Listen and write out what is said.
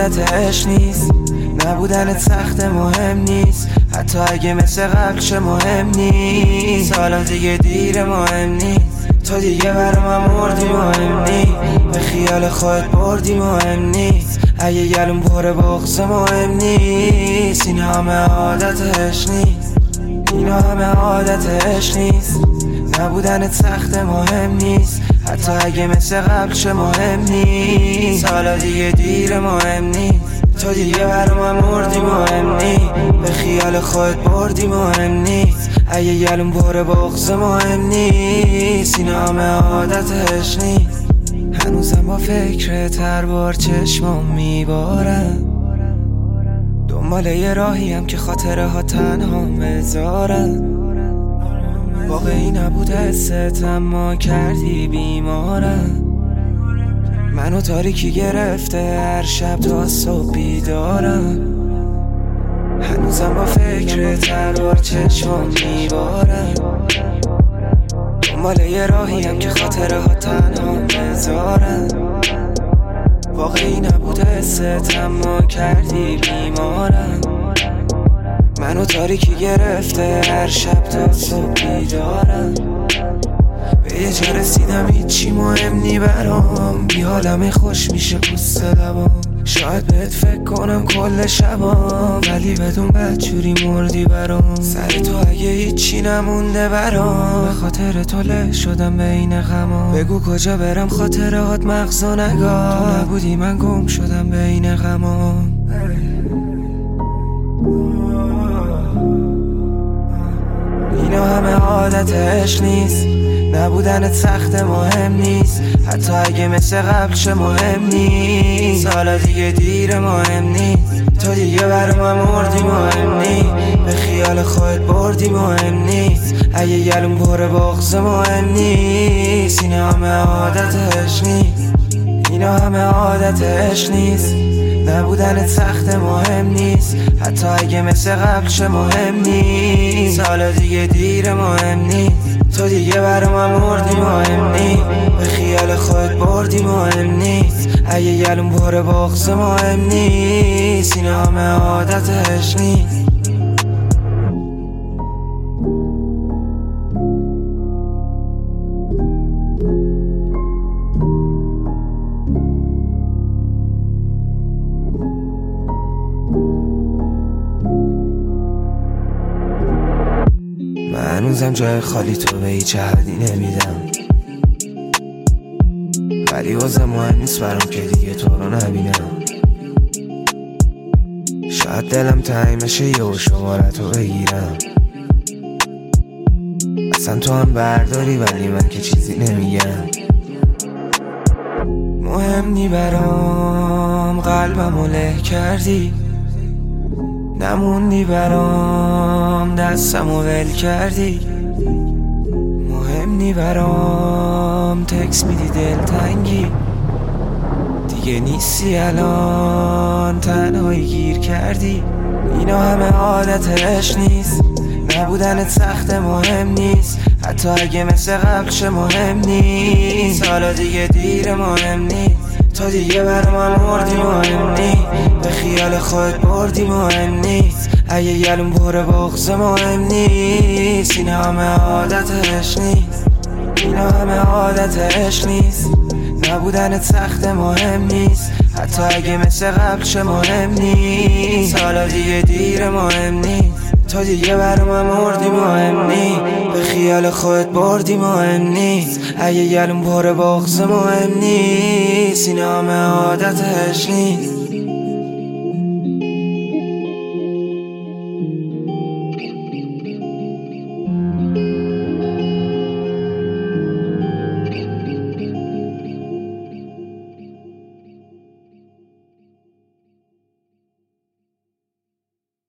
عادت عشق نیست، نبودنت سخت مهم نیست، حتی اگه مثل قبل چه مهم نیست. حالا دیگه دیر مهم نیست، تو دیگه برا من مردی مهم نیست، به خیال خودت بردی مهم نیست، اگه گلوم پر بغض مهم نیست. این همه عادت عشق نیست، این همه عادت عشق نیست، نبودنت سخت مهم نیست، حتی اگه مثل قبل چه مهم نیست. حالا دیگه دیر مهم نیست، تو دیگه برا من مردی مهم نیست، به خیال خودت بردی مهم نیست، اگه گلوم پر بغض مهم نیست. این همه عادت عشق نیست. هنوزم با فکرت هر بار چشمام میبارم، دنبال یه راهیم که خاطره ها تنها بذارم. واقعی نبود حست اما کردی بیمارم، منو تاریکی گرفته هر شب تا صبح بیدارم. هنوزم با فکرت هر بار چشمام میبارم، دنبال یه راهیم که خاطره ها تنها بذارم. واقعی نبود حست اما کردی بیمارم، منو تاریکی گرفته هر شب تا صبح بیدارم. به یه جا رسیدم هیچی مهم نی برام، بی حالم خوش میشه پوست لبام، شاید بهت فکر کنم کل شبام، ولی بدون بدجوری مردی برام. سر تو اگه هیچی نمونده برام، به خاطر تو له شدم بین غمام. بگو کجا برم خاطرات مغزو نگاه، تو نبودی من گم شدم بین غمام. اینا همه عادت عشق نیست، نبودنت سخت مهم نیست، حتی اگه مثل قبل چه مهم نیست. حالا دیگه دیر مهم نیست، تو دیگه برا من مردی مهم نیست، به خیال خودت بردی مهم نیست، اگه گلوم پر بغض مهم نیست. این همه عادت عشق نیست، اینا همه عادت عشق نیست، نبودنت سخت مهم نیست، حتی اگه مثل قبل چه مهم نیست. حالا دیگه دیر مهم نیست، تو دیگه برا من مردی مهم نیست، به خیال خودت بردی مهم نیست، اگه گلوم پر بغض مهم نیست. این همه عادت عشق نیست. من هنوزم جای خالی تو به هیچ حدی نمیدم، ولی واسه مهم نیست برام که دیگه تو رو نبینم. شاید دلم تنگ بشه یه شمارتو بگیرم، اصلا تو هم برداری ولی من که چیزی نمیگم. مهم نی برام قلبمو له کردی، نموندی برام دستمو ول کردی. مهم نی برام تکس میدی دلتنگی، دیگه نیستی الان تنهایی گیر کردی. اینا همه عادت عشق نیست، نبودنت سخت مهم نیست، حتی اگه مثل قبل چه مهم نیست. حالا دیگه دیر مهم نیست، تو دیگه برا من مردی مهم نیست، به خیال خودت بردی مهم نیست، اگه گلوم پر بغض مهم نیست. این همه عادت عشق نیست، این همه عادت عشق نیست، نبودنت سخت مهم نیست، حتی اگه مثل قبل چه مهم نیست. حالا دیگه دیر مهم نیست، تو دیگه برا من مردی مهم نیست، به خیال خودت بردی مهم نیست، اگه گلوم پر بغض مهم نیست. این همه عادت عشق نیست.